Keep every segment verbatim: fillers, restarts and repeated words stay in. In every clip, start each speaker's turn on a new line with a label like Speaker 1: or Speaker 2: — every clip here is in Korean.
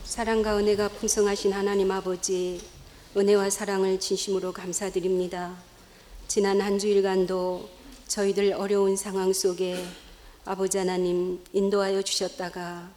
Speaker 1: 사랑과 은혜가 풍성하신 하나님 아버지, 은혜와 사랑을 진심으로 감사드립니다. 지난 한 주일간도 저희들 어려운 상황 속에 아버지 하나님 인도하여 주셨다가,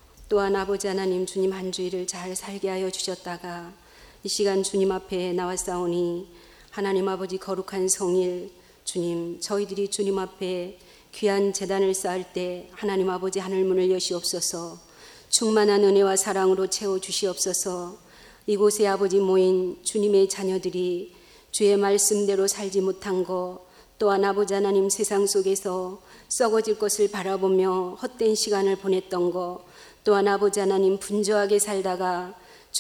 Speaker 1: 또한 아버지 하나님 주님 한 주일을 잘 살게 하여 주셨다가 이 시간 주님 앞에 나왔사오니, 하나님 아버지 거룩한 성일 주님, 저희들이 주님 앞에 귀한 제단을 쌓을 때 하나님 아버지 하늘문을 여시옵소서. 충만한 은혜와 사랑으로 채워주시옵소서. 이곳에 아버지 모인 주님의 자녀들이 주의 말씀대로 살지 못한 것, 또한 아버지 하나님 세상 속에서 썩어질 것을 바라보며 헛된 시간을 보냈던 것, 또한 아버지 하나님 분주하게 살다가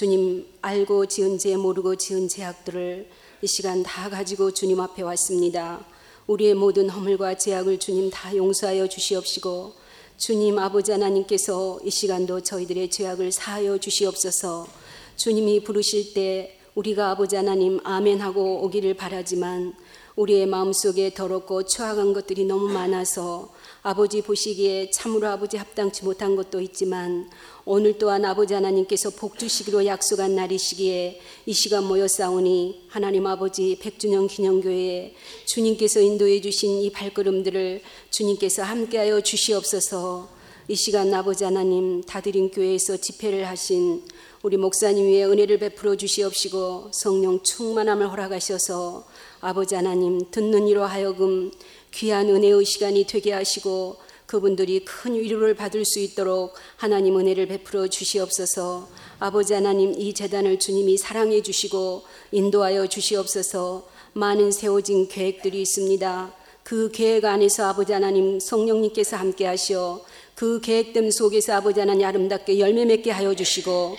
Speaker 1: 주님 알고 지은 죄 모르고 지은 죄악들을 이 시간 다 가지고 주님 앞에 왔습니다. 우리의 모든 허물과 죄악을 주님 다 용서하여 주시옵시고, 주님 아버지 하나님께서 이 시간도 저희들의 죄악을 사하여 주시옵소서. 주님이 부르실 때 우리가 아버지 하나님 아멘하고 오기를 바라지만, 우리의 마음속에 더럽고 추악한 것들이 너무 많아서 아버지 보시기에 참으로 아버지 합당치 못한 것도 있지만, 오늘 또한 아버지 하나님께서 복 주시기로 약속한 날이시기에 이 시간 모였사오니, 하나님 아버지 백 주년 기념교회에 주님께서 인도해 주신 이 발걸음들을 주님께서 함께하여 주시옵소서. 이 시간 아버지 하나님 다드림 교회에서 집회를 하신 우리 목사님 위에 은혜를 베풀어 주시옵시고, 성령 충만함을 허락하셔서 아버지 하나님 듣는 이로 하여금 귀한 은혜의 시간이 되게 하시고, 그분들이 큰 위로를 받을 수 있도록 하나님 은혜를 베풀어 주시옵소서. 아버지 하나님 이 재단을 주님이 사랑해 주시고 인도하여 주시옵소서. 많은 세워진 계획들이 있습니다. 그 계획 안에서 아버지 하나님 성령님께서 함께 하시어 그 계획됨 속에서 아버지 하나님 아름답게 열매 맺게 하여 주시고,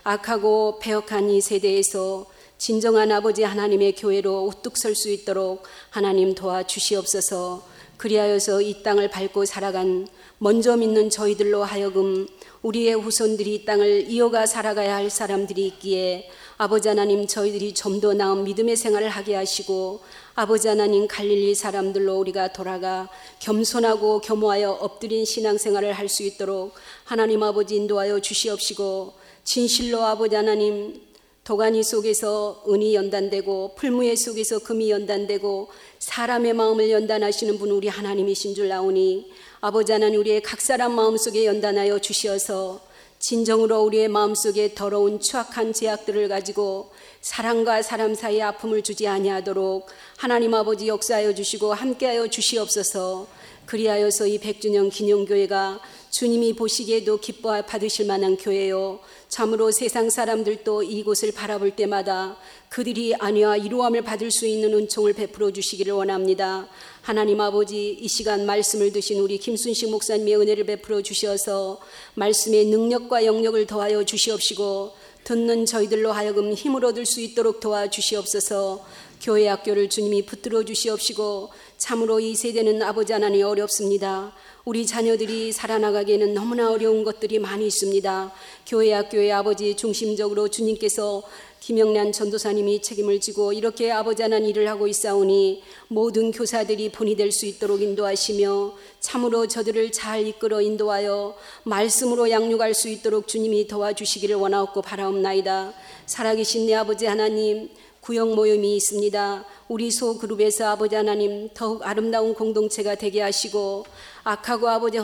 Speaker 1: 악하고 패역한 이 세대에서 진정한 아버지 하나님의 교회로 우뚝 설 수 있도록 하나님 도와주시옵소서. 그리하여서 이 땅을 밟고 살아간 먼저 믿는 저희들로 하여금 우리의 후손들이 이 땅을 이어가 살아가야 할 사람들이 있기에 아버지 하나님 저희들이 좀 더 나은 믿음의 생활을 하게 하시고, 아버지 하나님 갈릴리 사람들로 우리가 돌아가 겸손하고 겸허하여 엎드린 신앙생활을 할 수 있도록 하나님 아버지 인도하여 주시옵시고, 진실로 아버지 하나님 도가니 속에서 은이 연단되고 풀무예 속에서 금이 연단되고 사람의 마음을 연단하시는 분 우리 하나님이신 줄 아오니, 아버지 하나님 우리의 각 사람 마음속에 연단하여 주시어서 진정으로 우리의 마음속에 더러운 추악한 죄악들을 가지고 사람과 사람 사이에 아픔을 주지 아니하도록 하나님 아버지 역사하여 주시고 함께하여 주시옵소서. 그리하여서 이 백 주년 기념교회가 주님이 보시기에도 기뻐 받으실 만한 교회요, 참으로 세상 사람들도 이곳을 바라볼 때마다 그들이 안위와 이루함을 받을 수 있는 은총을 베풀어 주시기를 원합니다. 하나님 아버지 이 시간 말씀을 드신 우리 김순식 목사님의 은혜를 베풀어 주셔서 말씀의 능력과 영역을 더하여 주시옵시고, 듣는 저희들로 하여금 힘을 얻을 수 있도록 도와주시옵소서. 교회 학교를 주님이 붙들어 주시옵시고, 참으로 이 세대는 아버지 하나님 어렵습니다. 우리 자녀들이 살아나가기에는 너무나 어려운 것들이 많이 있습니다. 교회 학교의 아버지 중심적으로 주님께서 김영란 전도사님이 책임을 지고 이렇게 아버지 하나님 일을 하고 있사오니, 모든 교사들이 본이 될 수 있도록 인도하시며 참으로 저들을 잘 이끌어 인도하여 말씀으로 양육할 수 있도록 주님이 도와주시기를 원하옵고 바라옵나이다. 살아계신 내 아버지 하나님, 구역 모임이 있습니다. 우리 소그룹에서 아버지 하나님 더욱 아름다운 공동체가 되게 하시고, 악하고 아버지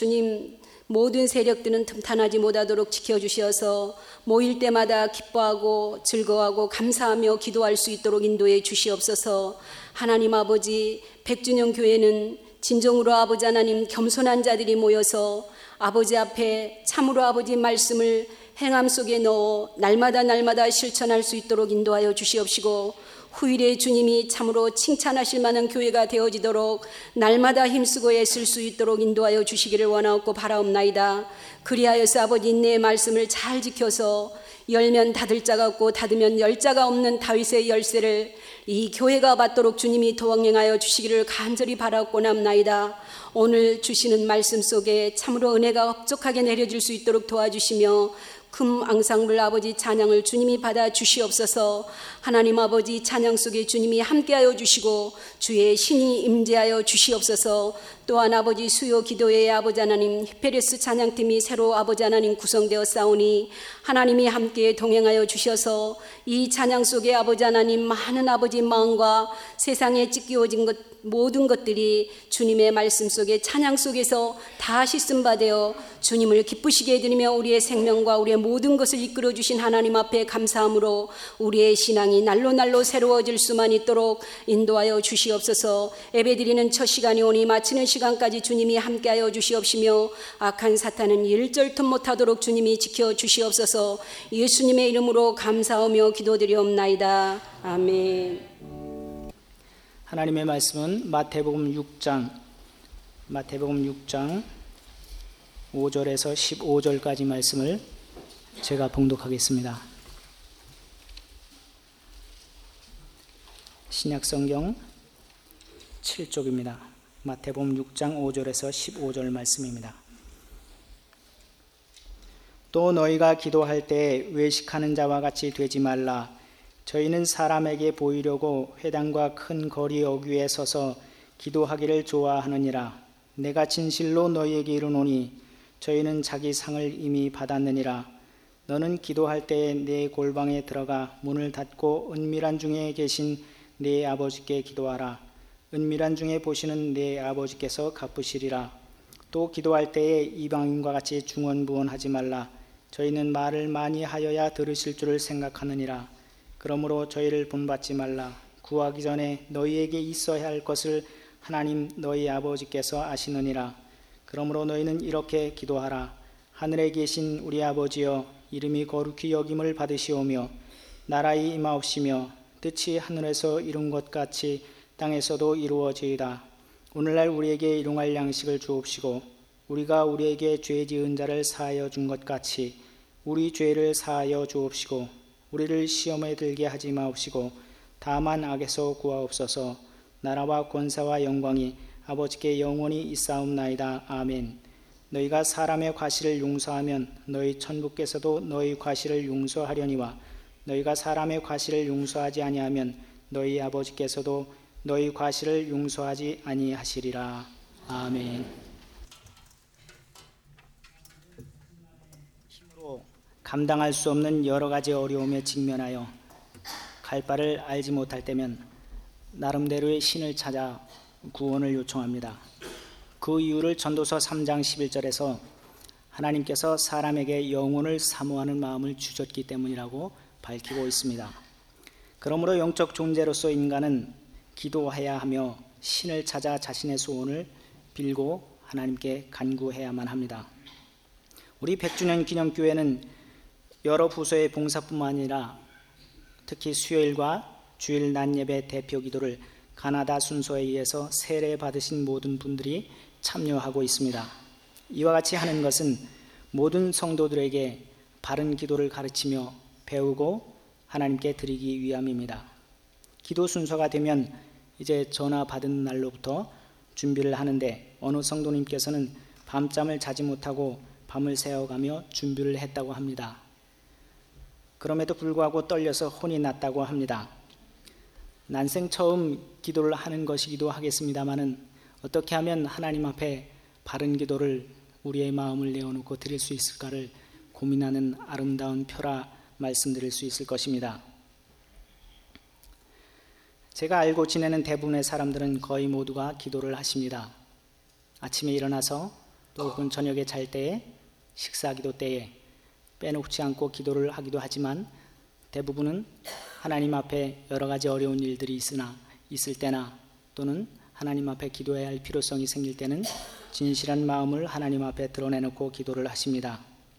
Speaker 1: 주님 모든 세력들은 틈탄하지 못하도록 지켜주셔서 모일 때마다 기뻐하고 즐거워하고 감사하며 기도할 수 있도록 인도해 주시옵소서. 하나님 아버지 백 주년 교회는 진정으로 아버지 하나님 겸손한 자들이 모여서 아버지 앞에 참으로 아버지 말씀을 행함 속에 넣어 날마다 날마다 실천할 수 있도록 인도하여 주시옵시고, 후일에 주님이 참으로 칭찬하실 만한 교회가 되어지도록 날마다 힘쓰고 애쓸 수 있도록 인도하여 주시기를 원하옵고 바라옵나이다. 그리하여서 아버지 인내의 말씀을 잘 지켜서 열면 닫을 자가 없고 닫으면 열 자가 없는 다윗의 열쇠를 이 교회가 받도록 주님이 도왕행하여 주시기를 간절히 바라옵고 남나이다. 오늘 주시는 말씀 속에 참으로 은혜가 흡족하게 내려질 수 있도록 도와주시며, 금 앙상블 아버지 찬양을 주님이 받아 주시옵소서. 하나님 아버지 찬양 속에 주님이 함께하여 주시고 주의 신이 임재하여 주시옵소서. 또한 아버지 수요 기도회의 아버지 하나님 히페레스 찬양팀이 새로 아버지 하나님 구성되어 싸우니 하나님이 함께 동행하여 주셔서 이 찬양 속에 아버지 하나님 많은 아버지 마음과 세상에 찢기워진 것 모든 것들이 주님의 말씀 속에 찬양 속에서 다 씻음받아 주님을 기쁘시게 해드리며 우리의 생명과 우리의 모든 것을 이끌어 주신 하나님 앞에 감사함으로 우리의 신앙이 날로 날로 새로워질 수만 있도록 인도하여 주시옵소서. 예배드리는 첫 시간이 오니 마치는 시간까지 주님이 함께하여 주시옵시며 악한 사탄은 일절 틈 못하도록 주님이 지켜 주시옵소서. 예수님의 이름으로 감사하며 기도드리옵나이다. 아멘.
Speaker 2: 하나님의 말씀은 마태복음 육 장 마태복음 육 장 오 절에서 십오 절까지 말씀을 제가 봉독하겠습니다. 신약성경 칠 쪽입니다. 마태복음 육 장 오 절에서 십오 절 말씀입니다. 또 너희가 기도할 때 외식하는 자와 같이 되지 말라. 저희는 사람에게 보이려고 회당과 큰 거리 어귀에 서서 기도하기를 좋아하느니라. 내가 진실로 너희에게 이르노니 저희는 자기 상을 이미 받았느니라. 너는 기도할 때에 내 골방에 들어가 문을 닫고 은밀한 중에 계신 내 아버지께 기도하라. 은밀한 중에 보시는 내 아버지께서 갚으시리라. 또 기도할 때에 이방인과 같이 중언부언하지 말라. 저희는 말을 많이 하여야 들으실 줄을 생각하느니라. 그러므로 저희를 본받지 말라. 구하기 전에 너희에게 있어야 할 것을 하나님 너희 아버지께서 아시느니라. 그러므로 너희는 이렇게 기도하라. 하늘에 계신 우리 아버지여, 이름이 거룩히 여김을 받으시오며 나라의 임하옵시며 뜻이 하늘에서 이룬 것 같이 땅에서도 이루어지이다. 오늘날 우리에게 일용할 양식을 주옵시고 우리가 우리에게 죄 지은 자를 사하여 준 것 같이 우리 죄를 사하여 주옵시고 우리를 시험에 들게 하지 마옵시고 다만 악에서 구하옵소서. 나라와 권세와 영광이 아버지께 영원히 있사옵나이다. 아멘. 너희가 사람의 과실을 용서하면 너희 천부께서도 너희 과실을 용서하려니와 너희가 사람의 과실을 용서하지 아니하면 너희 아버지께서도 너희 과실을 용서하지 아니하시리라. 아멘. 힘으로 감당할 수 없는 여러 가지 어려움에 직면하여 갈 바를 알지 못할 때면 나름대로의 신을 찾아 구원을 요청합니다. 그 이유를 전도서 삼 장 십일 절에서 하나님께서 사람에게 영혼을 사모하는 마음을 주셨기 때문이라고 밝히고 있습니다. 그러므로 영적 존재로서 인간은 기도해야 하며 신을 찾아 자신의 소원을 빌고 하나님께 간구해야만 합니다. 우리 백 주년 기념교회는 여러 부서의 봉사뿐만 아니라 특히 수요일과 주일 낮 예배 대표 기도를 가나다 순서에 의해서 세례 받으신 모든 분들이 참여하고 있습니다. 이와 같이 하는 것은 모든 성도들에게 바른 기도를 가르치며 배우고 하나님께 드리기 위함입니다. 기도 순서가 되면 이제 전화 받은 날로부터 준비를 하는데 어느 성도님께서는 밤잠을 자지 못하고 밤을 새워가며 준비를 했다고 합니다. 그럼에도 불구하고 떨려서 혼이 났다고 합니다. 난생 처음 기도를 하는 것이기도 하겠습니다마는 어떻게 하면 하나님 앞에 바른 기도를 우리의 마음을 내어놓고 드릴 수 있을까를 고민하는 아름다운 표라 말씀드릴 수 있을 것입니다. 제가 알고 지내는 대부분의 사람들은 거의 모두가 기도를 하십니다. 아침에 일어나서 또 혹은 저녁에 잘 때에 식사 기도 때에 빼놓지 않고 기도를 하기도 하지만 대부분은 하나님 앞에 여러 가지 어려운 일들이 있으나 있을 때나 또는 하나님 앞에 기도해야 할 필요성이 생길 때는 진실한 마음을 하나님 앞에 드러내놓고 기도를 하십니다.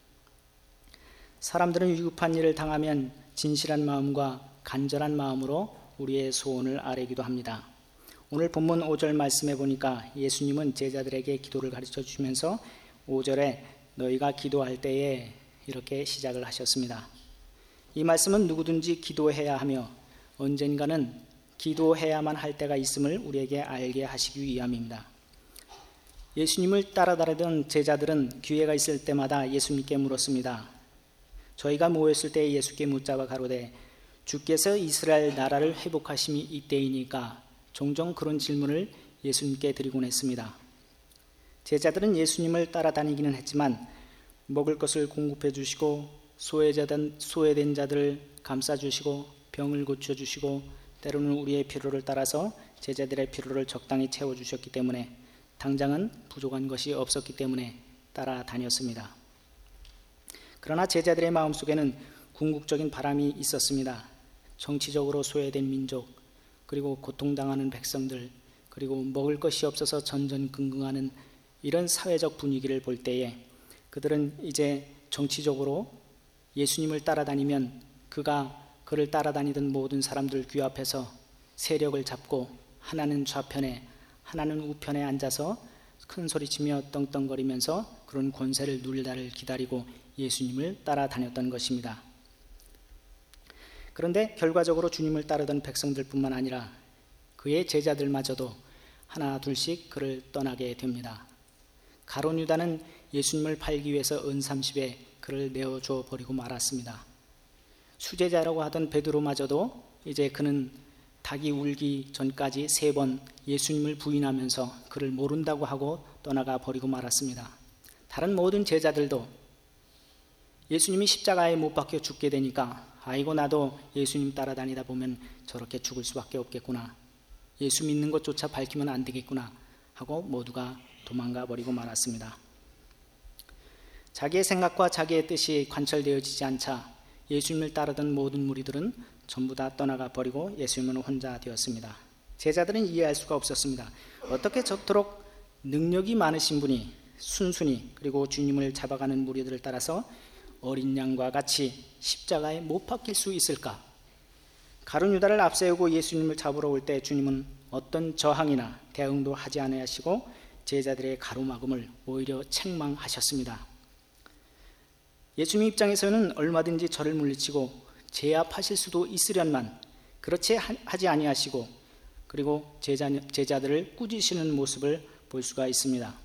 Speaker 2: 사람들은 위급한 일을 당하면 진실한 마음과 간절한 마음으로 우리의 소원을 아뢰기도 합니다. 오늘 본문 오 절 말씀해 보니까 예수님은 제자들에게 기도를 가르쳐 주시면서 오 절에 너희가 기도할 때에 이렇게 시작을 하셨습니다. 이 말씀은 누구든지 기도해야 하며 언젠가는 기도해야만 할 때가 있음을 우리에게 알게 하시기 위함입니다. 예수님을 따라다니던 제자들은 기회가 있을 때마다 예수님께 물었습니다. 저희가 모였을 때 예수께 묻자와 가로되 주께서 이스라엘 나라를 회복하심이 이때이니까 종종 그런 질문을 예수님께 드리곤 했습니다. 제자들은 예수님을 따라다니기는 했지만 먹을 것을 공급해 주시고 소외자된, 소외된 자들을 감싸주시고 병을 고쳐주시고 때로는 우리의 필요를 따라서 제자들의 필요를 적당히 채워주셨기 때문에 당장은 부족한 것이 없었기 때문에 따라다녔습니다. 그러나 제자들의 마음속에는 궁극적인 바람이 있었습니다. 정치적으로 소외된 민족, 그리고 고통당하는 백성들, 그리고 먹을 것이 없어서 전전긍긍하는 이런 사회적 분위기를 볼 때에 그들은 이제 정치적으로 예수님을 따라다니면 그가 그를 따라다니던 모든 사람들 귀 앞에서 세력을 잡고 하나는 좌편에 하나는 우편에 앉아서 큰 소리치며 떵떵거리면서 그런 권세를 누리다를 기다리고 예수님을 따라다녔던 것입니다. 그런데 결과적으로 주님을 따르던 백성들뿐만 아니라 그의 제자들마저도 하나 둘씩 그를 떠나게 됩니다. 가룟 유다는 예수님을 팔기 위해서 은삼십에 그를 내어줘 버리고 말았습니다. 수제자라고 하던 베드로마저도 이제 그는 닭이 울기 전까지 세 번 예수님을 부인하면서 그를 모른다고 하고 떠나가 버리고 말았습니다. 다른 모든 제자들도 예수님이 십자가에 못 박혀 죽게 되니까 아이고 나도 예수님 따라다니다 보면 저렇게 죽을 수밖에 없겠구나, 예수 믿는 것조차 밝히면 안 되겠구나 하고 모두가 도망가 버리고 말았습니다. 자기의 생각과 자기의 뜻이 관철되어지지 않자 예수님을 따르던 모든 무리들은 전부 다 떠나가 버리고 예수님은 혼자 되었습니다. 제자들은 이해할 수가 없었습니다. 어떻게 저토록 능력이 많으신 분이 순순히 그리고 주님을 잡아가는 무리들을 따라서 어린 양과 같이 십자가에 못 박힐 수 있을까? 가룟 유다를 앞세우고 예수님을 잡으러 올 때 주님은 어떤 저항이나 대응도 하지 아니하시고 제자들의 가로막음을 오히려 책망하셨습니다. 예수님 입장에서는 얼마든지 저를 물리치고 제압하실 수도 있으련만 그렇지 하지 아니하시고 그리고 제자, 제자들을 꾸짖으시는 모습을 볼 수가 있습니다.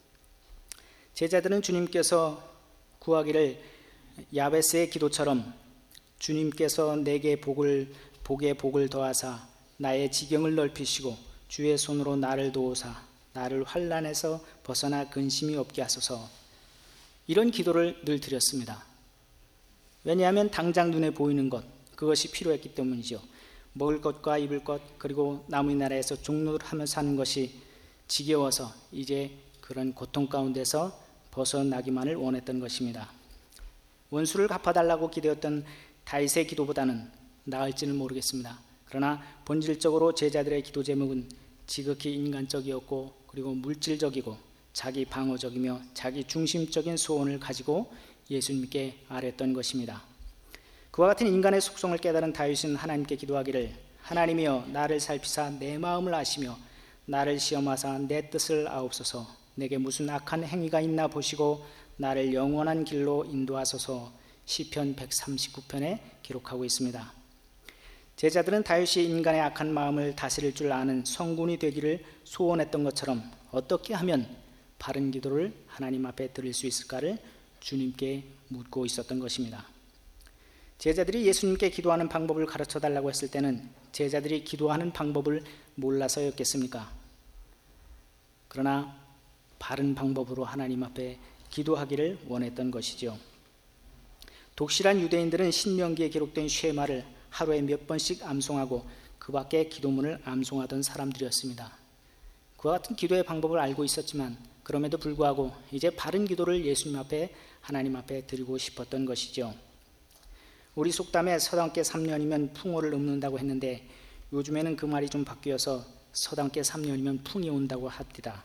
Speaker 2: 제자들은 주님께서 구하기를 야베스의 기도처럼 주님께서 내게 복을, 복에 복을 더하사 나의 지경을 넓히시고 주의 손으로 나를 도우사 나를 환난에서 벗어나 근심이 없게 하소서, 이런 기도를 늘 드렸습니다. 왜냐하면 당장 눈에 보이는 것, 그것이 필요했기 때문이죠. 먹을 것과 입을 것, 그리고 남의 나라에서 종로를 하며 사는 것이 지겨워서 이제 그런 고통 가운데서 벗어나기만을 원했던 것입니다. 원수를 갚아달라고 기도했던 다윗의 기도보다는 나을지는 모르겠습니다. 그러나 본질적으로 제자들의 기도 제목은 지극히 인간적이었고 그리고 물질적이고 자기 방어적이며 자기 중심적인 소원을 가지고 예수님께 아뢰었던 것입니다. 그와 같은 인간의 속성을 깨달은 다윗은 하나님께 기도하기를 하나님이여 나를 살피사 내 마음을 아시며 나를 시험하사 내 뜻을 아옵소서, 내게 무슨 악한 행위가 있나 보시고 나를 영원한 길로 인도하소서, 시편 백삼십구 편에 기록하고 있습니다. 제자들은 다윗이 인간의 악한 마음을 다스릴 줄 아는 성군이 되기를 소원했던 것처럼 어떻게 하면 바른 기도를 하나님 앞에 드릴 수 있을까를 주님께 묻고 있었던 것입니다. 제자들이 예수님께 기도하는 방법을 가르쳐 달라고 했을 때는 제자들이 기도하는 방법을 몰라서였겠습니까? 그러나 바른 방법으로 하나님 앞에 기도하기를 원했던 것이죠. 독실한 유대인들은 신명기에 기록된 쉐마를 하루에 몇 번씩 암송하고 그 밖에 기도문을 암송하던 사람들이었습니다. 그와 같은 기도의 방법을 알고 있었지만 그럼에도 불구하고 이제 바른 기도를 예수님 앞에, 하나님 앞에 드리고 싶었던 것이죠. 우리 속담에 서당께 삼 년이면 풍어를 읊는다고 했는데 요즘에는 그 말이 좀 바뀌어서 서당께 삼 년이면 풍이 온다고 합니다.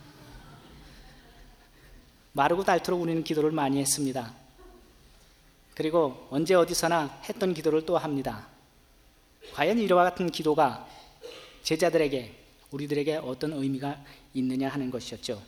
Speaker 2: 마르고 닳도록 우리는 기도를 많이 했습니다. 그리고 언제 어디서나 했던 기도를 또 합니다. 과연 이와 같은 기도가 제자들에게, 우리들에게 어떤 의미가 있느냐 하는 것이었죠.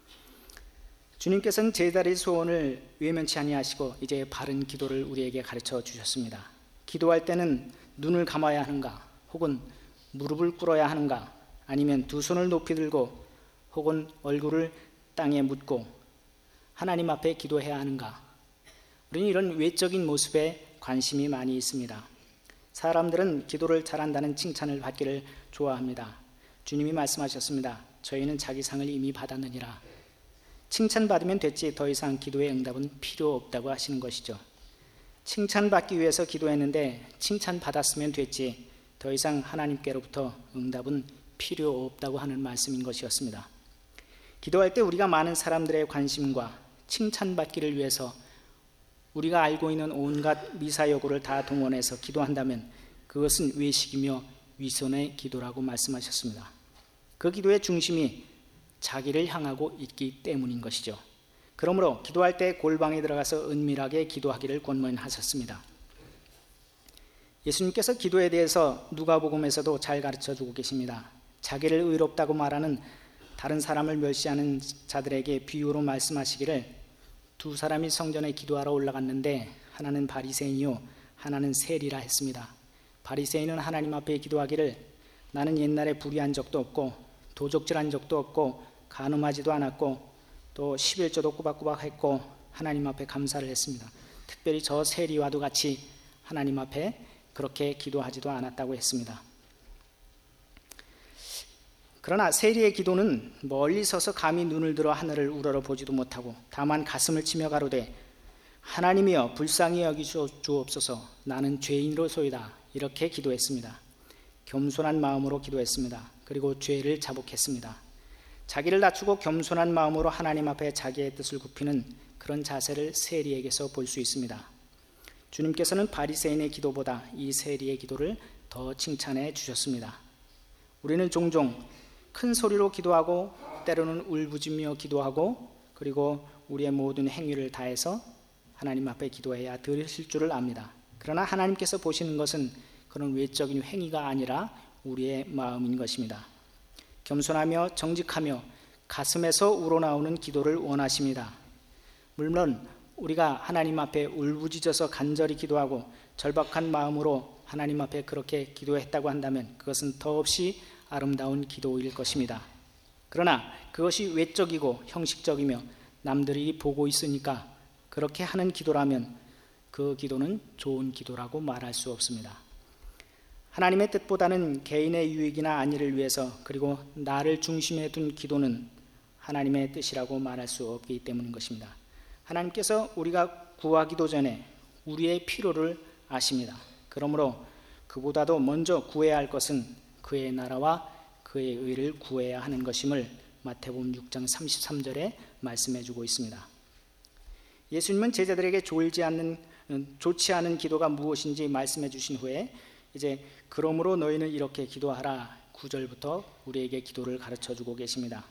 Speaker 2: 주님께서는 제자들의 소원을 외면치 아니하시고 이제 바른 기도를 우리에게 가르쳐 주셨습니다. 기도할 때는 눈을 감아야 하는가, 혹은 무릎을 꿇어야 하는가, 아니면 두 손을 높이 들고 혹은 얼굴을 땅에 묻고 하나님 앞에 기도해야 하는가, 우리는 이런 외적인 모습에 관심이 많이 있습니다. 사람들은 기도를 잘한다는 칭찬을 받기를 좋아합니다. 주님이 말씀하셨습니다. 저희는 자기 상을 이미 받았느니라. 칭찬받으면 됐지 더 이상 기도의 응답은 필요 없다고 하시는 것이죠. 칭찬받기 위해서 기도했는데 칭찬받았으면 됐지 더 이상 하나님께로부터 응답은 필요 없다고 하는 말씀인 것이었습니다. 기도할 때 우리가 많은 사람들의 관심과 칭찬받기를 위해서 우리가 알고 있는 온갖 미사여구를 다 동원해서 기도한다면 그것은 외식이며 위선의 기도라고 말씀하셨습니다. 그 기도의 중심이 자기를 향하고 있기 때문인 것이죠. 그러므로 기도할 때 골방에 들어가서 은밀하게 기도하기를 권면하셨습니다. 예수님께서 기도에 대해서 누가복음에서도 잘 가르쳐주고 계십니다. 자기를 의롭다고 말하는 다른 사람을 멸시하는 자들에게 비유로 말씀하시기를 두 사람이 성전에 기도하러 올라갔는데 하나는 바리새인이요 하나는 세리라 했습니다. 바리새인은 하나님 앞에 기도하기를 나는 옛날에 불의한 적도 없고 도적질한 적도 없고 간음하지도 않았고 또 십일조도 꼬박꼬박 했고 하나님 앞에 감사를 했습니다. 특별히 저 세리와도 같이 하나님 앞에 그렇게 기도하지도 않았다고 했습니다. 그러나 세리의 기도는 멀리 서서 감히 눈을 들어 하늘을 우러러보지도 못하고 다만 가슴을 치며 가로되 하나님이여 불쌍히 여기주옵소서 나는 죄인으로소이다 이렇게 기도했습니다. 겸손한 마음으로 기도했습니다. 그리고 죄를 자복했습니다. 자기를 낮추고 겸손한 마음으로 하나님 앞에 자기의 뜻을 굽히는 그런 자세를 세리에게서 볼 수 있습니다. 주님께서는 바리새인의 기도보다 이 세리의 기도를 더 칭찬해 주셨습니다. 우리는 종종 큰 소리로 기도하고 때로는 울부짖으며 기도하고 그리고 우리의 모든 행위를 다해서 하나님 앞에 기도해야 들으실 줄을 압니다. 그러나 하나님께서 보시는 것은 그런 외적인 행위가 아니라 우리의 마음인 것입니다. 겸손하며 정직하며 가슴에서 우러나오는 기도를 원하십니다. 물론 우리가 하나님 앞에 울부짖어서 간절히 기도하고 절박한 마음으로 하나님 앞에 그렇게 기도했다고 한다면 그것은 더없이 아름다운 기도일 것입니다. 그러나 그것이 외적이고 형식적이며 남들이 보고 있으니까 그렇게 하는 기도라면 그 기도는 좋은 기도라고 말할 수 없습니다. 하나님의 뜻보다는 개인의 유익이나 안위를 위해서 그리고 나를 중심에 둔 기도는 하나님의 뜻이라고 말할 수 없기 때문인 것입니다. 하나님께서 우리가 구하기도 전에 우리의 필요를 아십니다. 그러므로 그보다도 먼저 구해야 할 것은 그의 나라와 그의 의를 구해야 하는 것임을 마태복음 육 장 삼십삼 절에 말씀해 주고 있습니다. 예수님은 제자들에게 좋지 않는, 좋지 않은 기도가 무엇인지 말씀해 주신 후에 이제 그러므로 너희는 이렇게 기도하라 구 절부터 우리에게 기도를 가르쳐 주고 계십니다.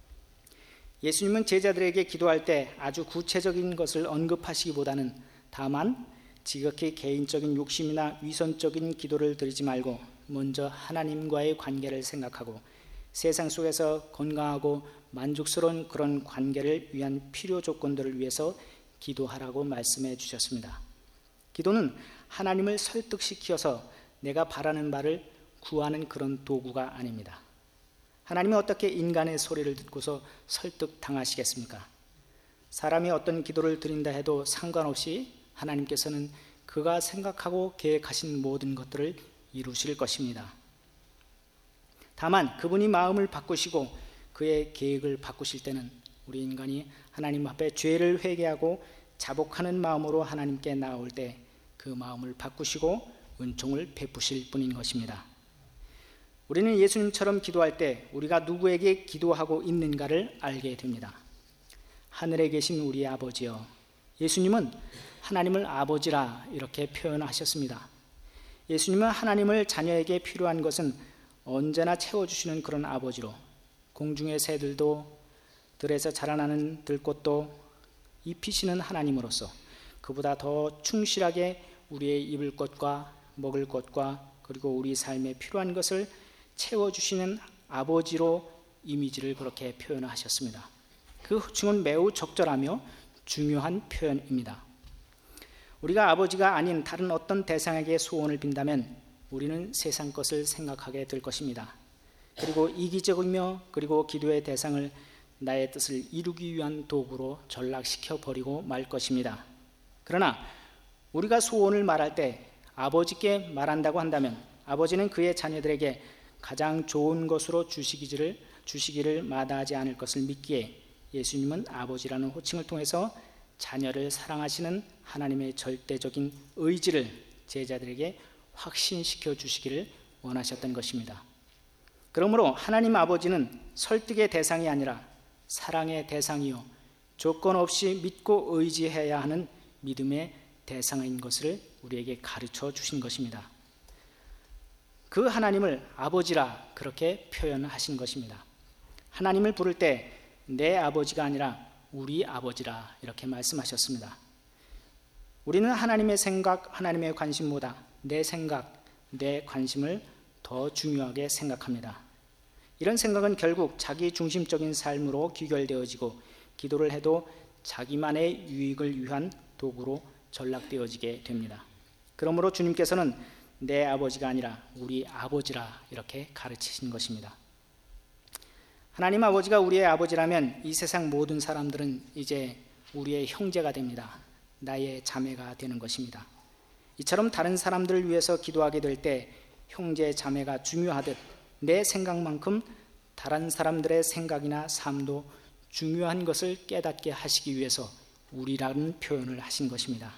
Speaker 2: 예수님은 제자들에게 기도할 때 아주 구체적인 것을 언급하시기보다는 다만 지극히 개인적인 욕심이나 위선적인 기도를 드리지 말고 먼저 하나님과의 관계를 생각하고 세상 속에서 건강하고 만족스러운 그런 관계를 위한 필요 조건들을 위해서 기도하라고 말씀해 주셨습니다. 기도는 하나님을 설득시켜서 내가 바라는 바를 구하는 그런 도구가 아닙니다. 하나님은 어떻게 인간의 소리를 듣고서 설득당하시겠습니까? 사람이 어떤 기도를 드린다 해도 상관없이 하나님께서는 그가 생각하고 계획하신 모든 것들을 이루실 것입니다. 다만 그분이 마음을 바꾸시고 그의 계획을 바꾸실 때는 우리 인간이 하나님 앞에 죄를 회개하고 자복하는 마음으로 하나님께 나올 때 그 마음을 바꾸시고 은총을 베푸실 분인 것입니다. 우리는 예수님처럼 기도할 때 우리가 누구에게 기도하고 있는가를 알게 됩니다. 하늘에 계신 우리 아버지여, 예수님은 하나님을 아버지라 이렇게 표현하셨습니다. 예수님은 하나님을 자녀에게 필요한 것은 언제나 채워주시는 그런 아버지로 공중의 새들도 들에서 자라나는 들꽃도 입히시는 하나님으로서 그보다 더 충실하게 우리의 입을 것과 먹을 것과 그리고 우리 삶에 필요한 것을 채워주시는 아버지로 이미지를 그렇게 표현하셨습니다. 그 호칭은 매우 적절하며 중요한 표현입니다. 우리가 아버지가 아닌 다른 어떤 대상에게 소원을 빈다면 우리는 세상 것을 생각하게 될 것입니다. 그리고 이기적이며 그리고 기도의 대상을 나의 뜻을 이루기 위한 도구로 전락시켜 버리고 말 것입니다. 그러나 우리가 소원을 말할 때 아버지께 말한다고 한다면 아버지는 그의 자녀들에게 가장 좋은 것으로 주시기를, 주시기를 마다하지 않을 것을 믿기에 예수님은 아버지라는 호칭을 통해서 자녀를 사랑하시는 하나님의 절대적인 의지를 제자들에게 확신시켜 주시기를 원하셨던 것입니다. 그러므로 하나님 아버지는 설득의 대상이 아니라 사랑의 대상이요 조건 없이 믿고 의지해야 하는 믿음의 대상인 것을 우리에게 가르쳐 주신 것입니다. 그 하나님을 아버지라 그렇게 표현하신 것입니다. 하나님을 부를 때 내 아버지가 아니라 우리 아버지라 이렇게 말씀하셨습니다. 우리는 하나님의 생각, 하나님의 관심보다 내 생각, 내 관심을 더 중요하게 생각합니다. 이런 생각은 결국 자기 중심적인 삶으로 귀결되어지고 기도를 해도 자기만의 유익을 위한 도구로 전락되어지게 됩니다. 그러므로 주님께서는 내 아버지가 아니라 우리 아버지라 이렇게 가르치신 것입니다. 하나님 아버지가 우리의 아버지라면 이 세상 모든 사람들은 이제 우리의 형제가 됩니다. 나의 자매가 되는 것입니다. 이처럼 다른 사람들을 위해서 기도하게 될 때 형제 자매가 중요하듯 내 생각만큼 다른 사람들의 생각이나 삶도 중요한 것을 깨닫게 하시기 위해서 우리라는 표현을 하신 것입니다.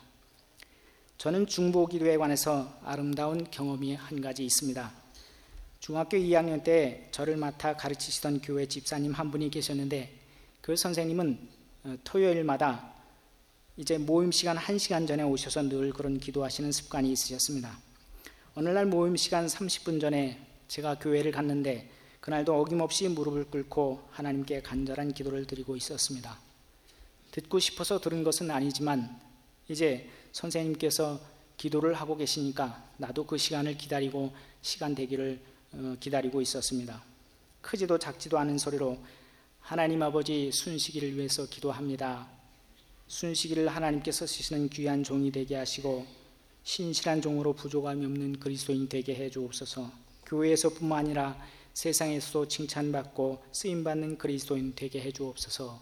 Speaker 2: 저는 중보기도에 관해서 아름다운 경험이 한 가지 있습니다. 중학교 이 학년 때 저를 맡아 가르치시던 교회 집사님 한 분이 계셨는데 그 선생님은 토요일마다 이제 모임 시간 한 시간 전에 오셔서 늘 그런 기도하시는 습관이 있으셨습니다. 어느 날 모임 시간 삼십 분 전에 제가 교회를 갔는데 그날도 어김없이 무릎을 꿇고 하나님께 간절한 기도를 드리고 있었습니다. 듣고 싶어서 들은 것은 아니지만 이제 선생님께서 기도를 하고 계시니까 나도 그 시간을 기다리고 시간 되기를 기다리고 있었습니다. 크지도 작지도 않은 소리로 하나님 아버지 순식이를 위해서 기도합니다. 순식이를 하나님께서 쓰시는 귀한 종이 되게 하시고 신실한 종으로 부족함이 없는 그리스도인 되게 해 주옵소서. 교회에서뿐만 아니라 세상에서도 칭찬받고 쓰임받는 그리스도인 되게 해 주옵소서.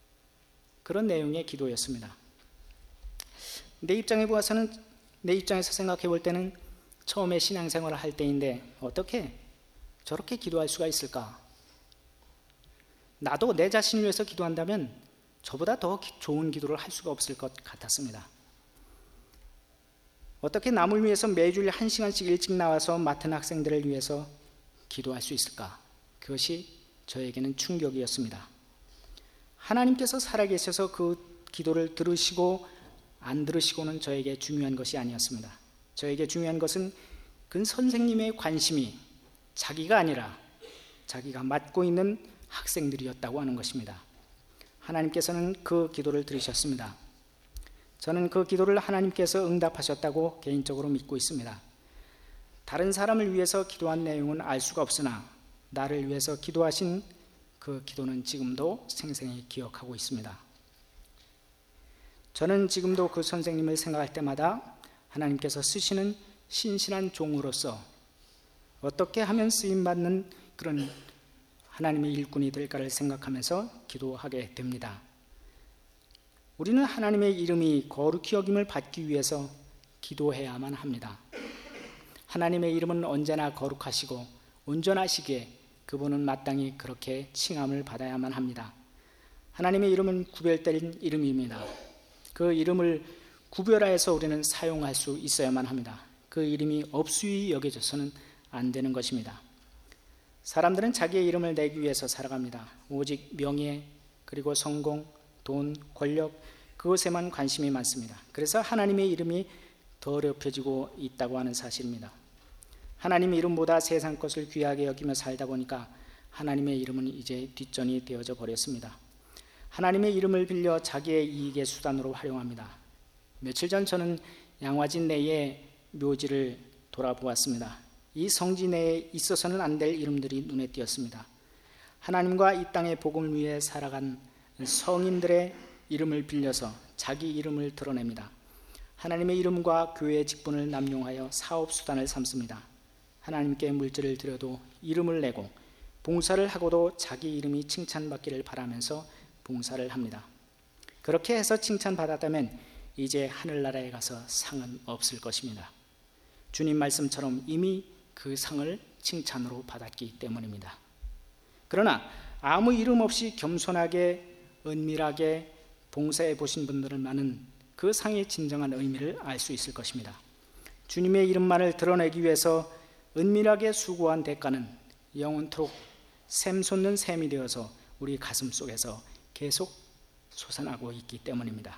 Speaker 2: 그런 내용의 기도였습니다. 내 입장에 보아서는 내 입장에서 생각해 볼 때는 처음에 신앙생활을 할 때인데 어떻게 저렇게 기도할 수가 있을까? 나도 내 자신을 위해서 기도한다면 저보다 더 좋은 기도를 할 수가 없을 것 같았습니다. 어떻게 남을 위해서 매주일 한 시간씩 일찍 나와서 맡은 학생들을 위해서 기도할 수 있을까? 그것이 저에게는 충격이었습니다. 하나님께서 살아계셔서 그 기도를 들으시고 안 들으시고는 저에게 중요한 것이 아니었습니다. 저에게 중요한 것은 그 선생님의 관심이 자기가 아니라 자기가 맡고 있는 학생들이었다고 하는 것입니다. 하나님께서는 그 기도를 들으셨습니다. 저는 그 기도를 하나님께서 응답하셨다고 개인적으로 믿고 있습니다. 다른 사람을 위해서 기도한 내용은 알 수가 없으나 나를 위해서 기도하신 그 기도는 지금도 생생히 기억하고 있습니다. 저는 지금도 그 선생님을 생각할 때마다 하나님께서 쓰시는 신실한 종으로서 어떻게 하면 쓰임받는 그런 하나님의 일꾼이 될까를 생각하면서 기도하게 됩니다. 우리는 하나님의 이름이 거룩히 여김을 받기 위해서 기도해야만 합니다. 하나님의 이름은 언제나 거룩하시고 온전하시기에 그분은 마땅히 그렇게 칭함을 받아야만 합니다. 하나님의 이름은 구별된 이름입니다. 그 이름을 구별하여서 우리는 사용할 수 있어야만 합니다. 그 이름이 없수히 여겨져서는 안 되는 것입니다. 사람들은 자기의 이름을 내기 위해서 살아갑니다. 오직 명예, 그리고 성공, 돈, 권력, 그것에만 관심이 많습니다. 그래서 하나님의 이름이 더럽혀지고 있다고 하는 사실입니다. 하나님의 이름보다 세상 것을 귀하게 여기며 살다 보니까 하나님의 이름은 이제 뒷전이 되어져 버렸습니다. 하나님의 이름을 빌려 자기의 이익의 수단으로 활용합니다. 며칠 전 저는 양화진 내의 묘지를 돌아보았습니다. 이 성지 내에 있어서는 안 될 이름들이 눈에 띄었습니다. 하나님과 이 땅의 복음을 위해 살아간 성인들의 이름을 빌려서 자기 이름을 드러냅니다. 하나님의 이름과 교회의 직분을 남용하여 사업수단을 삼습니다. 하나님께 물질을 드려도 이름을 내고 봉사를 하고도 자기 이름이 칭찬받기를 바라면서 봉사를 합니다. 그렇게 해서 칭찬받았다면 이제 하늘나라에 가서 상은 없을 것입니다. 주님 말씀처럼 이미 그 상을 칭찬으로 받았기 때문입니다. 그러나 아무 이름 없이 겸손하게 은밀하게 봉사해 보신 분들만은 그 상의 진정한 의미를 알 수 있을 것입니다. 주님의 이름만을 드러내기 위해서 은밀하게 수고한 대가는 영원토록 샘솟는 샘이 되어서 우리 가슴 속에서 계속 솟아나고 있기 때문입니다.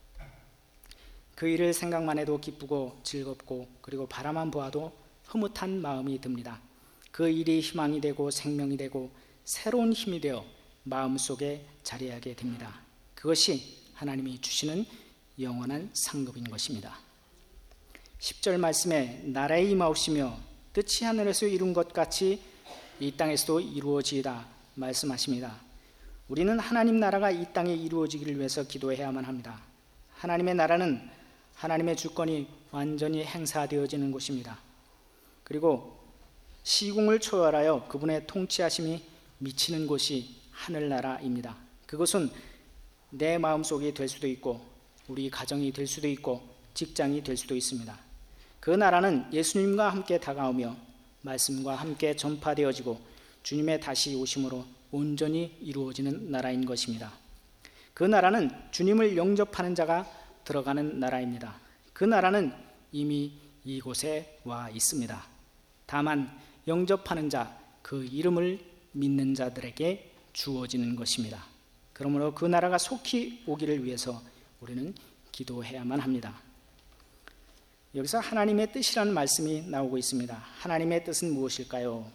Speaker 2: 그 일을 생각만 해도 기쁘고 즐겁고 그리고 바라만 보아도 흐뭇한 마음이 듭니다. 그 일이 희망이 되고 생명이 되고 새로운 힘이 되어 마음속에 자리하게 됩니다. 그것이 하나님이 주시는 영원한 상급인 것입니다. 십 절 말씀에 나라에 임하옵시며 뜻이 하늘에서 이룬 것 같이 이 땅에서도 이루어지이다 말씀하십니다. 우리는 하나님 나라가 이 땅에 이루어지기를 위해서 기도해야만 합니다. 하나님의 나라는 하나님의 주권이 완전히 행사되어지는 곳입니다. 그리고 시공을 초월하여 그분의 통치하심이 미치는 곳이 하늘나라입니다. 그것은 내 마음속이 될 수도 있고 우리 가정이 될 수도 있고 직장이 될 수도 있습니다. 그 나라는 예수님과 함께 다가오며 말씀과 함께 전파되어지고 주님의 다시 오심으로 온전히 이루어지는 나라인 것입니다. 그 나라는 주님을 영접하는 자가 들어가는 나라입니다. 그 나라는 이미 이곳에 와 있습니다. 다만 영접하는 자, 그 이름을 믿는 자들에게 주어지는 것입니다. 그러므로 그 나라가 속히 오기를 위해서 우리는 기도해야만 합니다. 여기서 하나님의 뜻이라는 말씀이 나오고 있습니다. 하나님의 뜻은 무엇일까요?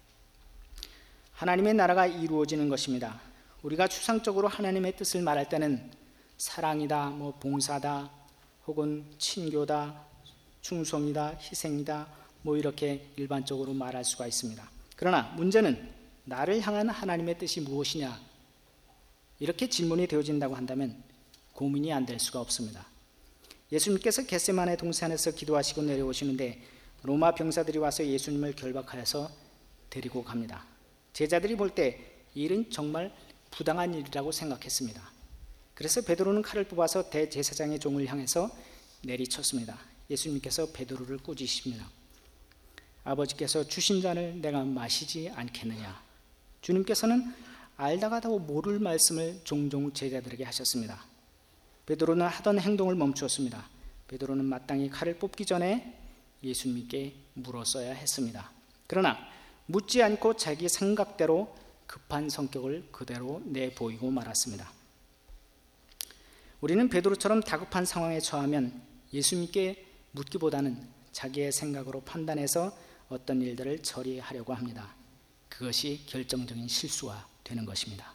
Speaker 2: 하나님의 나라가 이루어지는 것입니다. 우리가 추상적으로 하나님의 뜻을 말할 때는 사랑이다, 뭐 봉사다, 혹은 친교다, 충성이다, 희생이다, 뭐 이렇게 일반적으로 말할 수가 있습니다. 그러나 문제는 나를 향한 하나님의 뜻이 무엇이냐, 이렇게 질문이 되어진다고 한다면 고민이 안 될 수가 없습니다. 예수님께서 겟세마네 동산에서 기도하시고 내려오시는데 로마 병사들이 와서 예수님을 결박하여서 데리고 갑니다. 제자들이 볼 때 이 일은 정말 부당한 일이라고 생각했습니다. 그래서 베드로는 칼을 뽑아서 대제사장의 종을 향해서 내리쳤습니다. 예수님께서 베드로를 꾸짖으십니다. 아버지께서 주신 잔을 내가 마시지 않겠느냐. 주님께서는 알다가도 모를 말씀을 종종 제자들에게 하셨습니다. 베드로는 하던 행동을 멈추었습니다. 베드로는 마땅히 칼을 뽑기 전에 예수님께 물었어야 했습니다. 그러나 묻지 않고 자기 생각대로 급한 성격을 그대로 내보이고 말았습니다. 우리는 베드로처럼 다급한 상황에 처하면 예수님께 묻기보다는 자기의 생각으로 판단해서 어떤 일들을 처리하려고 합니다. 그것이 결정적인 실수가 되는 것입니다.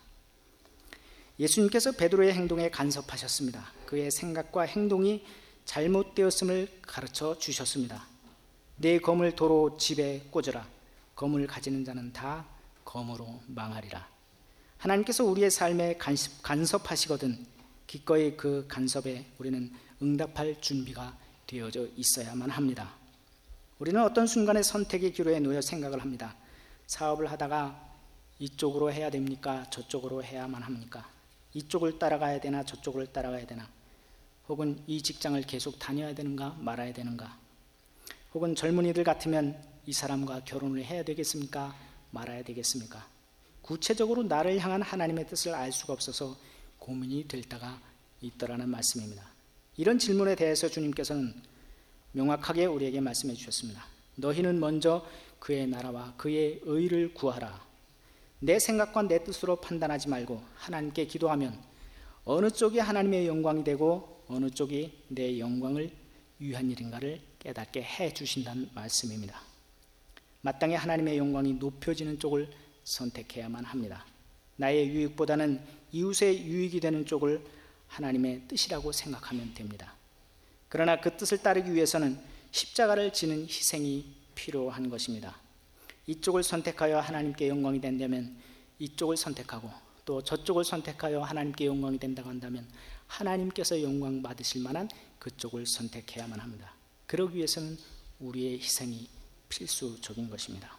Speaker 2: 예수님께서 베드로의 행동에 간섭하셨습니다. 그의 생각과 행동이 잘못되었음을 가르쳐 주셨습니다. 내 검을 도로 집에 꽂으라. 검을 가지는 자는 다 검으로 망하리라. 하나님께서 우리의 삶에 간섭, 간섭하시거든 기꺼이 그 간섭에 우리는 응답할 준비가 되어져 있어야만 합니다. 우리는 어떤 순간에 선택의 기로에 놓여 생각을 합니다. 사업을 하다가 이쪽으로 해야 됩니까? 저쪽으로 해야만 합니까? 이쪽을 따라가야 되나 저쪽을 따라가야 되나? 혹은 이 직장을 계속 다녀야 되는가 말아야 되는가? 혹은 젊은이들 같으면 이 사람과 결혼을 해야 되겠습니까? 말아야 되겠습니까? 구체적으로 나를 향한 하나님의 뜻을 알 수가 없어서 고민이 될 때가 있더라는 말씀입니다. 이런 질문에 대해서 주님께서는 명확하게 우리에게 말씀해 주셨습니다. 너희는 먼저 그의 나라와 그의 의를 구하라. 내 생각과 내 뜻으로 판단하지 말고 하나님께 기도하면 어느 쪽이 하나님의 영광이 되고 어느 쪽이 내 영광을 위한 일인가를 깨닫게 해 주신다는 말씀입니다. 마땅히 하나님의 영광이 높여지는 쪽을 선택해야만 합니다. 나의 유익보다는 이웃의 유익이 되는 쪽을 하나님의 뜻이라고 생각하면 됩니다. 그러나 그 뜻을 따르기 위해서는 십자가를 지는 희생이 필요한 것입니다. 이쪽을 선택하여 하나님께 영광이 된다면 이쪽을 선택하고 또 저쪽을 선택하여 하나님께 영광이 된다고 한다면 하나님께서 영광 받으실 만한 그쪽을 선택해야만 합니다. 그러기 위해서는 우리의 희생이 필수적인 것입니다.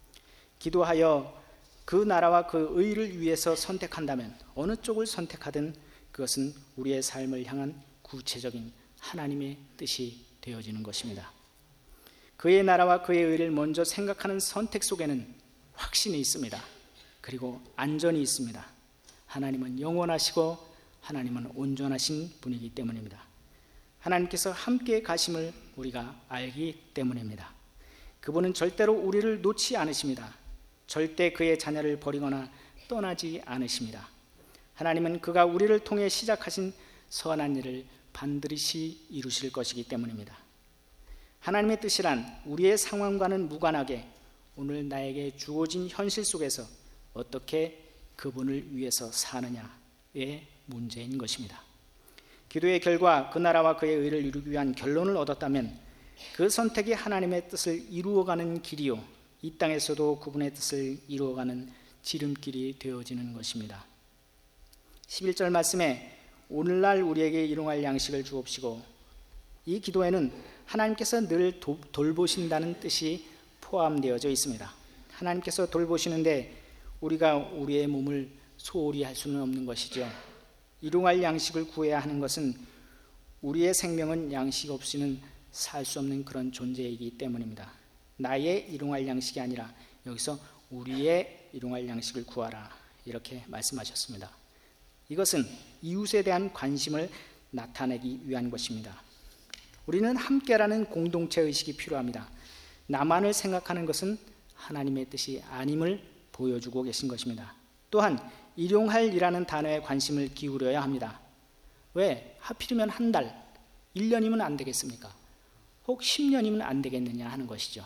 Speaker 2: 기도하여 그 나라와 그 의를 위해서 선택한다면 어느 쪽을 선택하든 그것은 우리의 삶을 향한 구체적인 하나님의 뜻이 되어지는 것입니다. 그의 나라와 그의 의를 먼저 생각하는 선택 속에는 확신이 있습니다. 그리고 안전이 있습니다. 하나님은 영원하시고 하나님은 온전하신 분이기 때문입니다. 하나님께서 함께 가심을 우리가 알기 때문입니다. 그분은 절대로 우리를 놓지 않으십니다. 절대 그의 자녀를 버리거나 떠나지 않으십니다. 하나님은 그가 우리를 통해 시작하신 선한 일을 반드시 이루실 것이기 때문입니다. 하나님의 뜻이란 우리의 상황과는 무관하게 오늘 나에게 주어진 현실 속에서 어떻게 그분을 위해서 사느냐의 문제인 것입니다. 기도의 결과 그 나라와 그의 의를 이루기 위한 결론을 얻었다면 그 선택이 하나님의 뜻을 이루어가는 길이요, 이 땅에서도 그분의 뜻을 이루어가는 지름길이 되어지는 것입니다. 십일 절 말씀에 오늘날 우리에게 일용할 양식을 주옵시고, 이 기도에는 하나님께서 늘 도, 돌보신다는 뜻이 포함되어져 있습니다. 하나님께서 돌보시는데 우리가 우리의 몸을 소홀히 할 수는 없는 것이죠. 일용할 양식을 구해야 하는 것은 우리의 생명은 양식 없이는 살 수 없는 그런 존재이기 때문입니다. 나의 일용할 양식이 아니라 여기서 우리의 일용할 양식을 구하라, 이렇게 말씀하셨습니다. 이것은 이웃에 대한 관심을 나타내기 위한 것입니다. 우리는 함께라는 공동체 의식이 필요합니다. 나만을 생각하는 것은 하나님의 뜻이 아님을 보여주고 계신 것입니다. 또한 일용할이라는 단어에 관심을 기울여야 합니다. 왜? 하필이면 한 달, 일 년이면 안 되겠습니까? 혹 십 년이면 안 되겠느냐 하는 것이죠.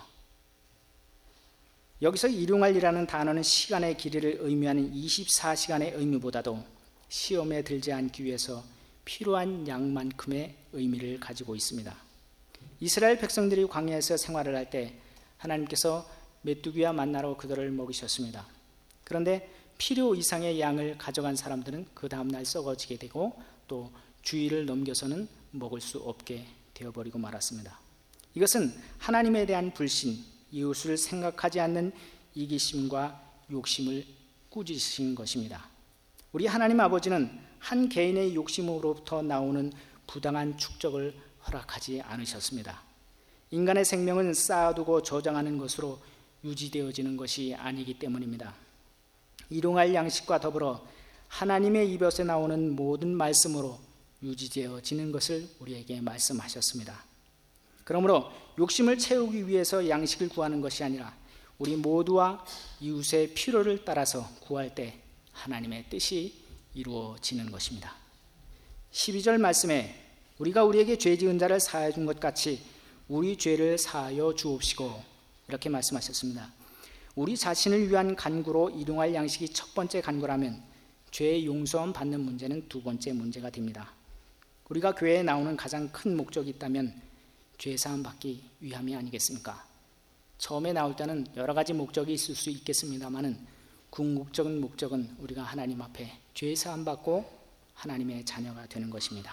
Speaker 2: 여기서 일용할이라는 단어는 시간의 길이를 의미하는 이십사 시간의 의미보다도 시험에 들지 않기 위해서 필요한 양만큼의 의미를 가지고 있습니다. 이스라엘 백성들이 광야에서 생활을 할 때 하나님께서 메뚜기와 만나로 그들을 먹이셨습니다. 그런데 필요 이상의 양을 가져간 사람들은 그 다음날 썩어지게 되고 또 주의를 넘겨서는 먹을 수 없게 되어버리고 말았습니다. 이것은 하나님에 대한 불신, 이웃을 생각하지 않는 이기심과 욕심을 꾸짖으신 것입니다. 우리 하나님 아버지는 한 개인의 욕심으로부터 나오는 부당한 축적을 허락하지 않으셨습니다. 인간의 생명은 쌓아두고 저장하는 것으로 유지되어지는 것이 아니기 때문입니다. 일용할 양식과 더불어 하나님의 입에서 나오는 모든 말씀으로 유지되어지는 것을 우리에게 말씀하셨습니다. 그러므로 욕심을 채우기 위해서 양식을 구하는 것이 아니라 우리 모두와 이웃의 필요를 따라서 구할 때 하나님의 뜻이 이루어지는 것입니다. 십이 절 말씀에 우리가 우리에게 죄 지은 자를 사하여 준 것 같이 우리 죄를 사하여 주옵시고, 이렇게 말씀하셨습니다. 우리 자신을 위한 간구로 일용할 양식이 첫 번째 간구라면 죄의 용서함 받는 문제는 두 번째 문제가 됩니다. 우리가 교회에 나오는 가장 큰 목적이 있다면 죄사함 받기 위함이 아니겠습니까? 처음에 나올 때는 여러 가지 목적이 있을 수 있겠습니다만은 궁극적인 목적은 우리가 하나님 앞에 죄사함 받고 하나님의 자녀가 되는 것입니다.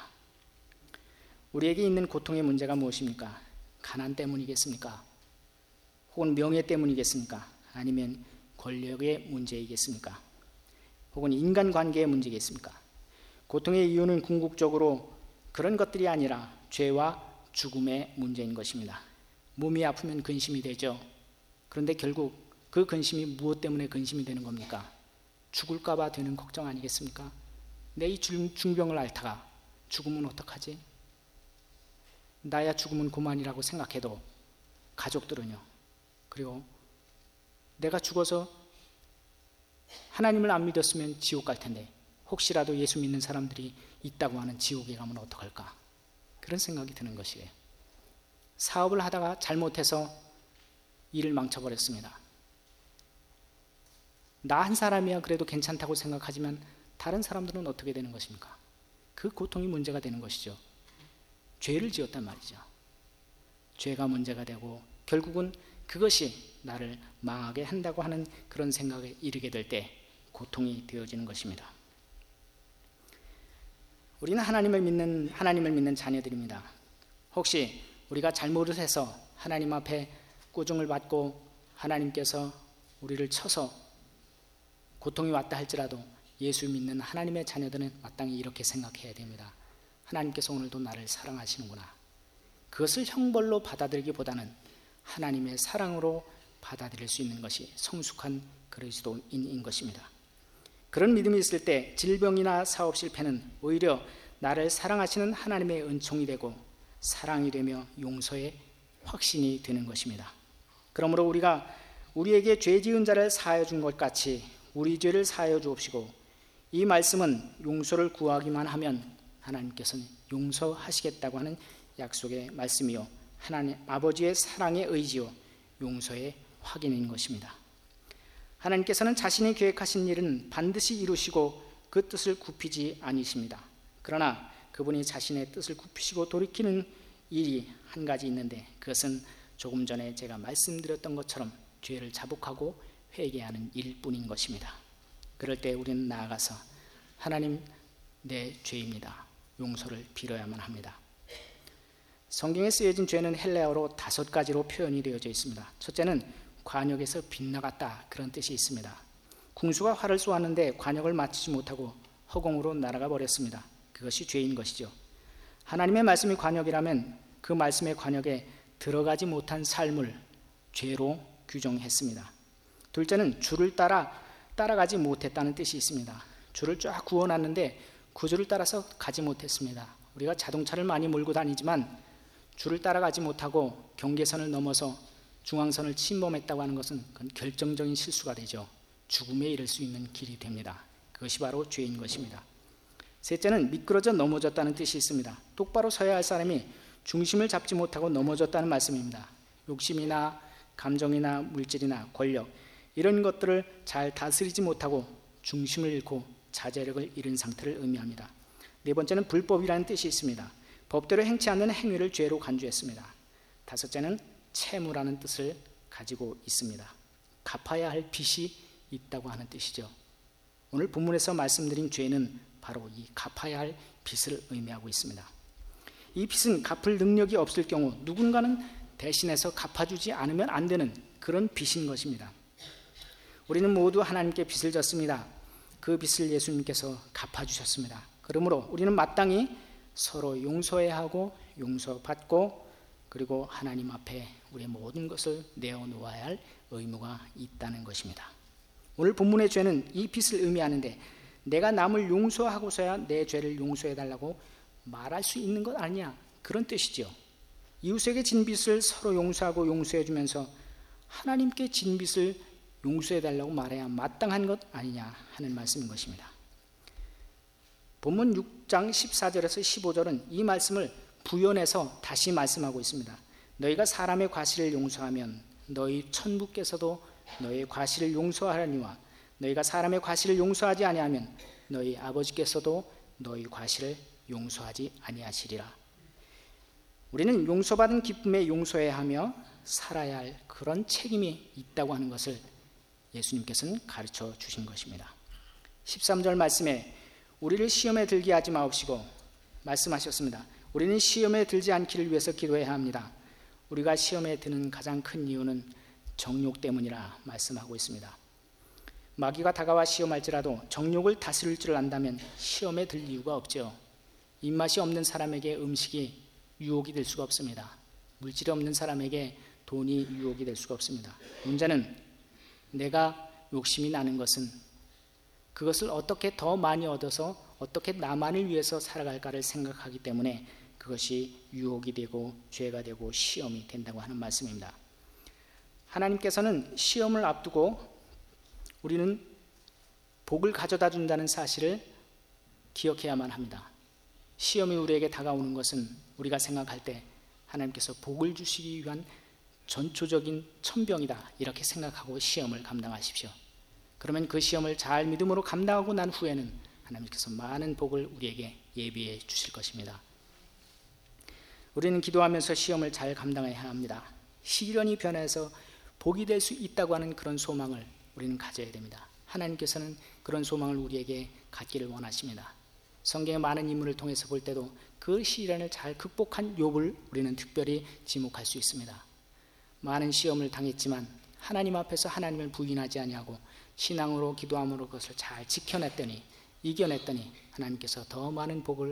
Speaker 2: 우리에게 있는 고통의 문제가 무엇입니까? 가난 때문이겠습니까? 혹은 명예 때문이겠습니까? 아니면 권력의 문제이겠습니까? 혹은 인간관계의 문제겠습니까? 고통의 이유는 궁극적으로 그런 것들이 아니라 죄와 죽음의 문제인 것입니다. 몸이 아프면 근심이 되죠. 그런데 결국 그 근심이 무엇 때문에 근심이 되는 겁니까? 죽을까 봐 되는 걱정 아니겠습니까? 내 이 중병을 앓다가 죽으면 어떡하지? 나야 죽으면 그만이라고 생각해도 가족들은요. 그리고 내가 죽어서 하나님을 안 믿었으면 지옥 갈 텐데 혹시라도 예수 믿는 사람들이 있다고 하는 지옥에 가면 어떡할까? 그런 생각이 드는 것이에요. 사업을 하다가 잘못해서 일을 망쳐버렸습니다. 나 한 사람이야 그래도 괜찮다고 생각하지만 다른 사람들은 어떻게 되는 것입니까? 그 고통이 문제가 되는 것이죠. 죄를 지었단 말이죠. 죄가 문제가 되고 결국은 그것이 나를 망하게 한다고 하는 그런 생각에 이르게 될 때 고통이 되어지는 것입니다. 우리는 하나님을 믿는 하나님을 믿는 자녀들입니다. 혹시 우리가 잘못을 해서 하나님 앞에 꾸중을 받고 하나님께서 우리를 쳐서 고통이 왔다 할지라도 예수 믿는 하나님의 자녀들은 마땅히 이렇게 생각해야 됩니다. 하나님께서 오늘도 나를 사랑하시는구나. 그것을 형벌로 받아들이기보다는 하나님의 사랑으로 받아들일 수 있는 것이 성숙한 그리스도인인 것입니다. 그런 믿음이 있을 때 질병이나 사업 실패는 오히려 나를 사랑하시는 하나님의 은총이 되고 사랑이 되며 용서의 확신이 되는 것입니다. 그러므로 우리가 우리에게 죄 지은 자를 사하여 준 것 같이 우리 죄를 사하여 주옵시고, 이 말씀은 용서를 구하기만 하면 하나님께서는 용서하시겠다고 하는 약속의 말씀이요, 하나님 아버지의 사랑의 의지요 용서의 확인인 것입니다. 하나님께서는 자신이 계획하신 일은 반드시 이루시고 그 뜻을 굽히지 아니십니다. 그러나 그분이 자신의 뜻을 굽히시고 돌이키는 일이 한 가지 있는데, 그것은 조금 전에 제가 말씀드렸던 것처럼 죄를 자복하고 회개하는 일뿐인 것입니다. 그럴 때 우리는 나아가서 하나님, 내 죄입니다, 용서를 빌어야만 합니다. 성경에 쓰여진 죄는 헬라어로 다섯 가지로 표현이 되어져 있습니다. 첫째는 관역에서 빗나갔다, 그런 뜻이 있습니다. 궁수가 활을 쏘았는데 관역을 맞추지 못하고 허공으로 날아가 버렸습니다. 그것이 죄인 것이죠. 하나님의 말씀이 관역이라면 그 말씀의 관역에 들어가지 못한 삶을 죄로 규정했습니다. 둘째는 줄을 따라 따라가지 못했다는 뜻이 있습니다. 줄을 쫙 구워놨는데 그 줄을 따라서 가지 못했습니다. 우리가 자동차를 많이 몰고 다니지만 줄을 따라가지 못하고 경계선을 넘어서 중앙선을 침범했다고 하는 것은 그건 결정적인 실수가 되죠. 죽음에 이를 수 있는 길이 됩니다. 그것이 바로 죄인 것입니다. 셋째는 미끄러져 넘어졌다는 뜻이 있습니다. 똑바로 서야 할 사람이 중심을 잡지 못하고 넘어졌다는 말씀입니다. 욕심이나 감정이나 물질이나 권력, 이런 것들을 잘 다스리지 못하고 중심을 잃고 자제력을 잃은 상태를 의미합니다. 네 번째는 불법이라는 뜻이 있습니다. 법대로 행치 않는 행위를 죄로 간주했습니다. 다섯째는 채무라는 뜻을 가지고 있습니다. 갚아야 할 빚이 있다고 하는 뜻이죠. 오늘 본문에서 말씀드린 죄는 바로 이 갚아야 할 빚을 의미하고 있습니다. 이 빚은 갚을 능력이 없을 경우 누군가는 대신해서 갚아주지 않으면 안 되는 그런 빚인 것입니다. 우리는 모두 하나님께 빚을 졌습니다. 그 빚을 예수님께서 갚아주셨습니다. 그러므로 우리는 마땅히 서로 용서해야 하고 용서받고, 그리고 하나님 앞에 우리의 모든 것을 내어놓아야 할 의무가 있다는 것입니다. 오늘 본문의 죄는 이 빚을 의미하는데, 내가 남을 용서하고서야 내 죄를 용서해달라고 말할 수 있는 것 아니냐, 그런 뜻이죠. 이웃에게 진 빚을 서로 용서하고 용서해주면서 하나님께 진 빚을 용서해달라고 말해야 마땅한 것 아니냐 하는 말씀인 것입니다. 본문 육 장 십사 절에서 십오 절은 이 말씀을 부연해서 다시 말씀하고 있습니다. 너희가 사람의 과실을 용서하면 너희 천부께서도 너희의 과실을 용서하려니와 너희가 사람의 과실을 용서하지 아니하면 너희 아버지께서도 너희 과실을 용서하지 아니하시리라. 우리는 용서받은 기쁨에 용서해야 하며 살아야 할 그런 책임이 있다고 하는 것을 예수님께서는 가르쳐 주신 것입니다. 십삼 절 말씀에 우리를 시험에 들게 하지 마옵시고 말씀하셨습니다. 우리는 시험에 들지 않기를 위해서 기도해야 합니다. 우리가 시험에 드는 가장 큰 이유는 정욕 때문이라 말씀하고 있습니다. 마귀가 다가와 시험할지라도 정욕을 다스릴 줄 안다면 시험에 들 이유가 없죠. 입맛이 없는 사람에게 음식이 유혹이 될 수가 없습니다. 물질이 없는 사람에게 돈이 유혹이 될 수가 없습니다. 문제는 내가 욕심이 나는 것은 그것을 어떻게 더 많이 얻어서 어떻게 나만을 위해서 살아갈까를 생각하기 때문에 그것이 유혹이 되고 죄가 되고 시험이 된다고 하는 말씀입니다. 하나님께서는 시험을 앞두고 우리는 복을 가져다 준다는 사실을 기억해야만 합니다. 시험이 우리에게 다가오는 것은 우리가 생각할 때 하나님께서 복을 주시기 위한 전초적인 천병이다, 이렇게 생각하고 시험을 감당하십시오. 그러면 그 시험을 잘 믿음으로 감당하고 난 후에는 하나님께서 많은 복을 우리에게 예비해 주실 것입니다. 우리는 기도하면서 시험을 잘 감당해야 합니다. 시련이 변해서 복이 될 수 있다고 하는 그런 소망을 우리는 가져야 됩니다. 하나님께서는 그런 소망을 우리에게 갖기를 원하십니다. 성경의 많은 인물을 통해서 볼 때도 그 시련을 잘 극복한 욥을 우리는 특별히 지목할 수 있습니다. 많은 시험을 당했지만 하나님 앞에서 하나님을 부인하지 아니하고 신앙으로 기도함으로 그것을 잘 지켜냈더니, 이겨냈더니 하나님께서 더 많은 복을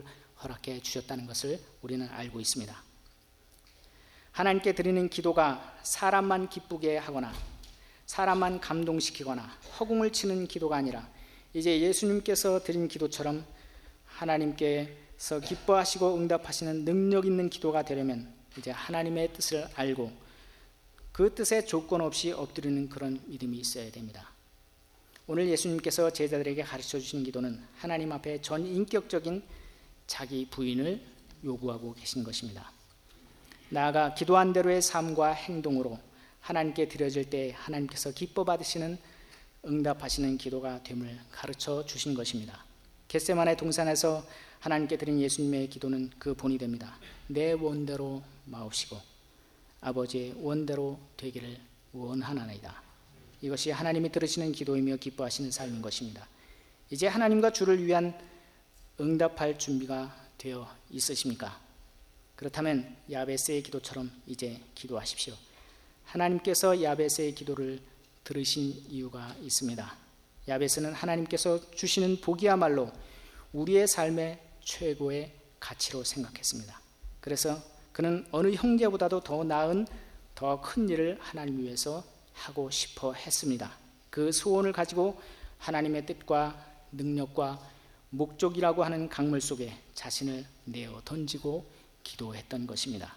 Speaker 2: 허락해 주셨다는 것을 우리는 알고 있습니다. 하나님께 드리는 기도가 사람만 기쁘게 하거나 사람만 감동시키거나 허공을 치는 기도가 아니라 이제 예수님께서 드린 기도처럼 하나님께서 기뻐하시고 응답하시는 능력 있는 기도가 되려면 이제 하나님의 뜻을 알고 그 뜻에 조건 없이 엎드리는 그런 믿음이 있어야 됩니다. 오늘 예수님께서 제자들에게 가르쳐 주신 기도는 하나님 앞에 전인격적인 자기 부인을 요구하고 계신 것입니다. 나아가 기도한 대로의 삶과 행동으로 하나님께 드려질 때 하나님께서 기뻐 받으시는 응답하시는 기도가 됨을 가르쳐 주신 것입니다. 겟세마네 동산에서 하나님께 드린 예수님의 기도는 그 본이 됩니다. 내 원대로 마옵시고 아버지의 원대로 되기를 원하나이다. 이것이 하나님이 들으시는 기도이며 기뻐하시는 삶인 것입니다. 이제 하나님과 주를 위한 응답할 준비가 되어 있으십니까? 그렇다면 야베스의 기도처럼 이제 기도하십시오. 하나님께서 야베스의 기도를 들으신 이유가 있습니다. 야베스는 하나님께서 주시는 복이야말로 우리의 삶의 최고의 가치로 생각했습니다. 그래서 그는 어느 형제보다도 더 나은 더 큰 일을 하나님 위해서 하고 싶어 했습니다. 그 소원을 가지고 하나님의 뜻과 능력과 목적이라고 하는 강물 속에 자신을 내어 던지고 기도했던 것입니다.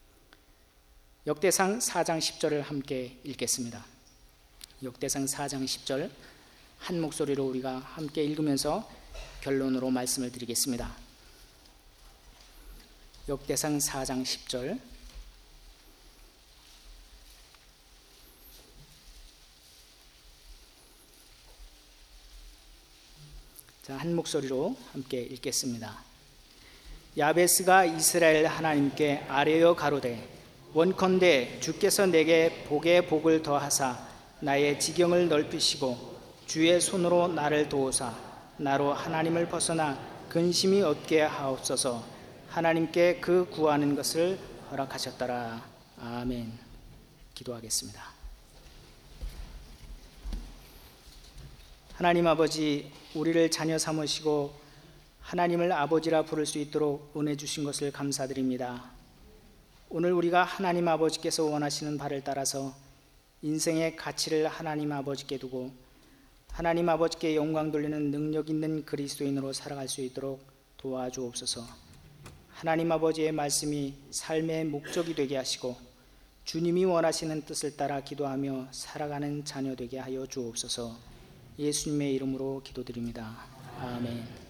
Speaker 2: 역대상 사 장 십 절을 함께 읽겠습니다. 역대상 사 장 십 절 한 목소리로 우리가 함께 읽으면서 결론으로 말씀을 드리겠습니다. 역대상 사 장 십 절 자, 한 목소리로 함께 읽겠습니다. 야베스가 이스라엘 하나님께 아뢰어 가로되 원컨대 주께서 내게 복에 복을 더하사 나의 지경을 넓히시고 주의 손으로 나를 도우사 나로 하나님을 벗어나 근심이 없게 하옵소서. 하나님께 그 구하는 것을 허락하셨더라. 아멘. 기도하겠습니다. 하나님 아버지, 우리를 자녀 삼으시고 하나님을 아버지라 부를 수 있도록 은혜 주신 것을 감사드립니다. 오늘 우리가 하나님 아버지께서 원하시는 바를 따라서 인생의 가치를 하나님 아버지께 두고 하나님 아버지께 영광 돌리는 능력 있는 그리스도인으로 살아갈 수 있도록 도와주옵소서. 하나님 아버지의 말씀이 삶의 목적이 되게 하시고 주님이 원하시는 뜻을 따라 기도하며 살아가는 자녀 되게 하여 주옵소서. 예수님의 이름으로 기도드립니다. 아멘.